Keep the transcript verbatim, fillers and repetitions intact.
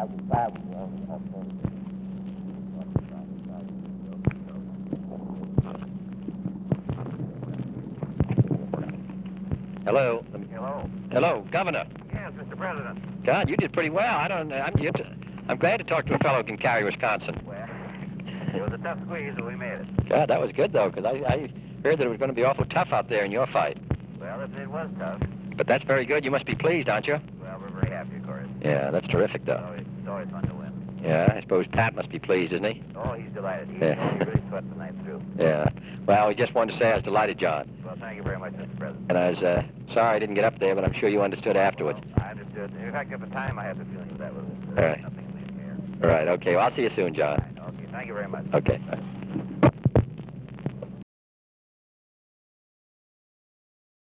Hello. Hello. Hello, Governor. Yes, Mister President. God, you did pretty well. I don't. I'm. You I'm glad to talk to a fellow who can carry Wisconsin. Well, it was a tough squeeze, but we made it. God, that was good though, because I, I heard that it was going to be awful tough out there in your fight. Well, it, it was tough. But that's very good. You must be pleased, aren't you? Well, we're very happy, of course. Yeah, that's terrific It's though. always, it's always fun to win. Yeah, I suppose Pat must be pleased, isn't he? Oh, he's delighted. He, Yeah. he really sweat the night through. Yeah. Well, we just wanted to say I was delighted, John. Well, thank you very much, Mister President. And I was uh, sorry I didn't get up there, but I'm sure you understood afterwards. Well, I understood. In fact, at the time, I had the feeling that was uh, All right. nothing in the air. All right, okay. Well, I'll see you soon, John. Okay, thank you very much. Okay.